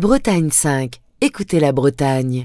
Bretagne 5. Écoutez la Bretagne.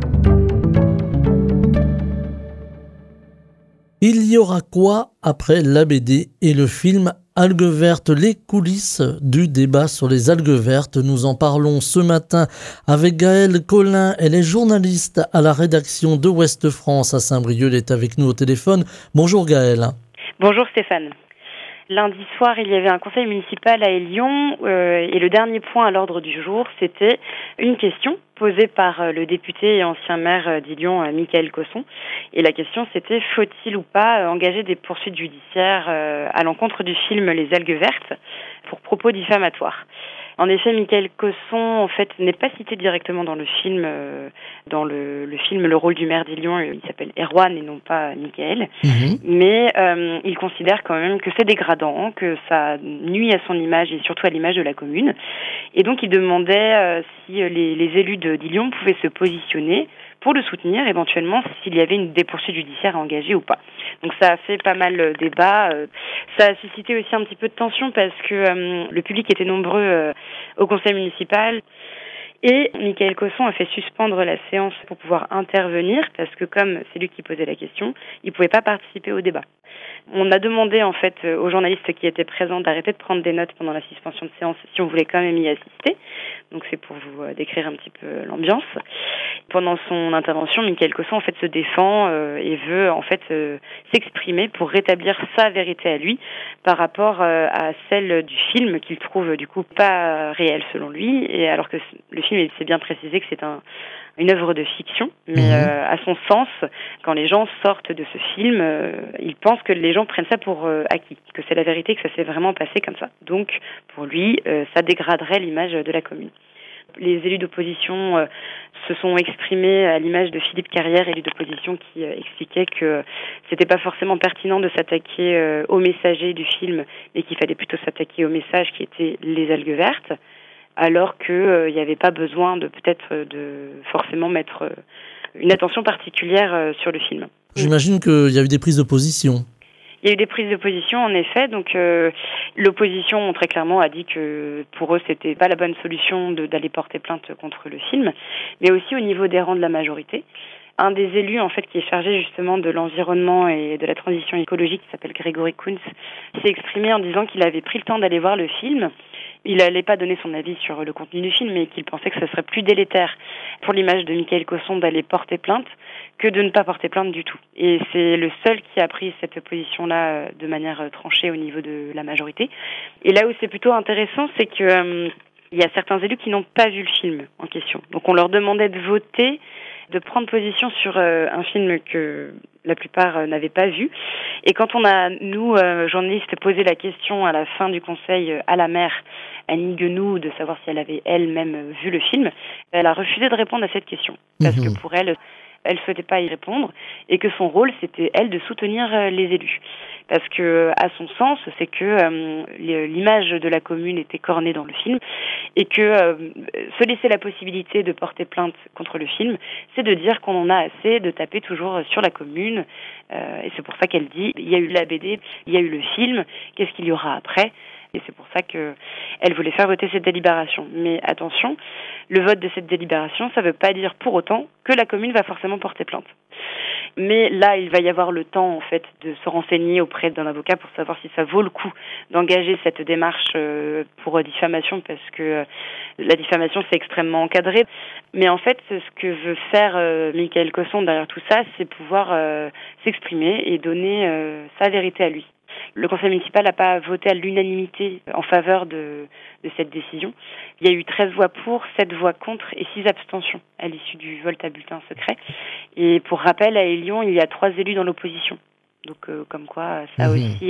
Il y aura quoi après la BD et le film Algues vertes, les coulisses du débat sur les algues vertes. Nous en parlons ce matin avec Gaëlle Collin. Elle est journaliste à la rédaction de Ouest France à Saint-Brieuc. Elle est avec nous au téléphone. Bonjour Gaëlle. Bonjour Stéphane. Lundi soir, il y avait un conseil municipal à Élion et le dernier point à l'ordre du jour, c'était une question posée par le député et ancien maire d'Élion, Michaël Cosson. Et la question, c'était faut-il ou pas engager des poursuites judiciaires à l'encontre du film Les algues vertes pour propos diffamatoires. En effet, Michaël Cosson, en fait, n'est pas cité directement dans le film. Dans le film, le rôle du maire d'Élion, il s'appelle Erwan et non pas Michaël. Mais il considère quand même que c'est dégradant, que ça nuit à son image et surtout à l'image de la commune. Et donc, il demandait si les élus d'Élion pouvaient se positionner pour le soutenir, éventuellement, s'il y avait des poursuites judiciaires à engager ou pas. Donc ça a fait pas mal débat. Ça a suscité aussi un petit peu de tension parce que le public était nombreux au conseil municipal. Et Michaël Cosson a fait suspendre la séance pour pouvoir intervenir parce que comme c'est lui qui posait la question, il ne pouvait pas participer au débat. On a demandé en fait aux journalistes qui étaient présents d'arrêter de prendre des notes pendant la suspension de séance si on voulait quand même y assister. Donc c'est pour vous décrire un petit peu l'ambiance. Pendant son intervention, Michaël Cosson en fait se défend et veut en fait s'exprimer pour rétablir sa vérité à lui par rapport à celle du film qu'il trouve du coup pas réelle selon lui, et alors que le film il s'est bien précisé que c'est une œuvre de fiction, mais à son sens, quand les gens sortent de ce film, ils pensent que les gens prennent ça pour acquis, que c'est la vérité, que ça s'est vraiment passé comme ça. Donc, pour lui, ça dégraderait l'image de la commune. Les élus d'opposition se sont exprimés à l'image de Philippe Carrière, élu d'opposition, qui expliquait que c'était pas forcément pertinent de s'attaquer aux messagers du film, mais qu'il fallait plutôt s'attaquer au message qui était les algues vertes, alors qu'il n'y avait pas besoin de forcément mettre une attention particulière sur le film. J'imagine qu'il y a eu des prises de position. Il y a eu des prises de position, en effet. Donc, l'opposition, très clairement, a dit que pour eux, c'était pas la bonne solution d'aller porter plainte contre le film. Mais aussi au niveau des rangs de la majorité. Un des élus, en fait, qui est chargé justement de l'environnement et de la transition écologique, qui s'appelle Grégory Kunz, s'est exprimé en disant qu'il avait pris le temps d'aller voir le film. Il n'allait pas donner son avis sur le contenu du film, mais qu'il pensait que ce serait plus délétère pour l'image de Michaël Cosson d'aller porter plainte que de ne pas porter plainte du tout. Et c'est le seul qui a pris cette position-là de manière tranchée au niveau de la majorité. Et là où c'est plutôt intéressant, c'est que il y a certains élus qui n'ont pas vu le film en question. Donc on leur demandait de voter, de prendre position sur un film que la plupart n'avaient pas vu. Et quand on a, nous, journalistes, posé la question à la fin du conseil à la maire, Annie Guenoux, de savoir si elle avait elle-même vu le film, elle a refusé de répondre à cette question. Parce que pour elle souhaitait pas y répondre, et que son rôle, c'était, elle, de soutenir les élus. Parce que, à son sens, c'est que l'image de la commune était cornée dans le film, et que se laisser la possibilité de porter plainte contre le film, c'est de dire qu'on en a assez de taper toujours sur la commune, et c'est pour ça qu'elle dit, il y a eu la BD, il y a eu le film, qu'est-ce qu'il y aura après ? Et c'est pour ça qu'elle voulait faire voter cette délibération. Mais attention, le vote de cette délibération, ça ne veut pas dire pour autant que la commune va forcément porter plainte. Mais là, il va y avoir le temps, en fait, de se renseigner auprès d'un avocat pour savoir si ça vaut le coup d'engager cette démarche pour diffamation, parce que la diffamation, c'est extrêmement encadré. Mais en fait, ce que veut faire Michaël Cosson derrière tout ça, c'est pouvoir s'exprimer et donner sa vérité à lui. Le conseil municipal n'a pas voté à l'unanimité en faveur de cette décision. Il y a eu 13 voix pour, 7 voix contre et 6 abstentions à l'issue du vote à bulletin secret. Et pour rappel, à Élion, il y a 3 élus dans l'opposition. Donc comme quoi, ça a aussi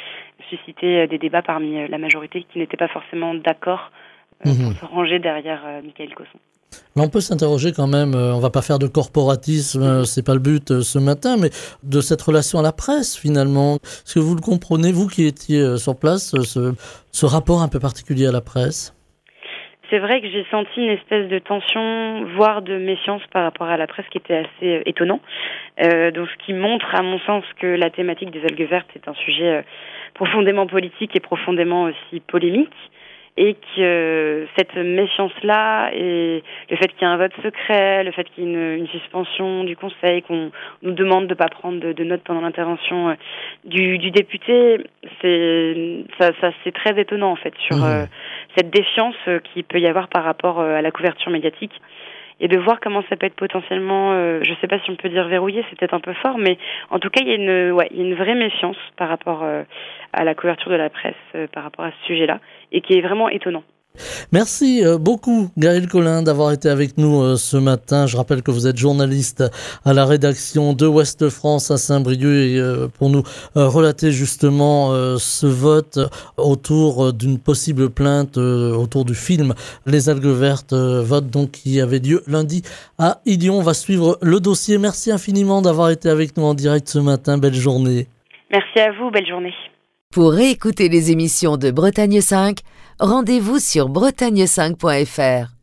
suscité des débats parmi la majorité qui n'étaient pas forcément d'accord pour se ranger derrière Michaël Cosson. Là, on peut s'interroger quand même, on va pas faire de corporatisme, c'est pas le but ce matin, mais de cette relation à la presse finalement. Est-ce que vous le comprenez, vous qui étiez sur place, ce rapport un peu particulier à la presse ? C'est vrai que j'ai senti une espèce de tension, voire de méfiance par rapport à la presse qui était assez étonnant. Donc ce qui montre à mon sens que la thématique des algues vertes est un sujet profondément politique et profondément aussi polémique. et que cette méfiance-là et le fait qu'il y ait un vote secret, le fait qu'il y ait une suspension du Conseil, qu'on nous demande de ne pas prendre de notes pendant l'intervention du député, c'est très étonnant en fait sur cette défiance qu'il peut y avoir par rapport à la couverture médiatique. Et de voir comment ça peut être potentiellement, je ne sais pas si on peut dire verrouillé, c'est peut-être un peu fort, mais en tout cas, il y a une vraie méfiance par rapport à la couverture de la presse, par rapport à ce sujet-là, et qui est vraiment étonnant. Merci beaucoup Gaëlle Collin d'avoir été avec nous ce matin. Je rappelle que vous êtes journaliste à la rédaction de Ouest France à Saint-Brieuc et pour nous relater justement ce vote autour d'une possible plainte autour du film Les algues vertes, vote donc qui avait lieu lundi à Illon. On va suivre le dossier. Merci infiniment d'avoir été avec nous en direct ce matin. Belle journée. Merci à vous, belle journée. Pour réécouter les émissions de Bretagne 5, rendez-vous sur bretagne5.fr.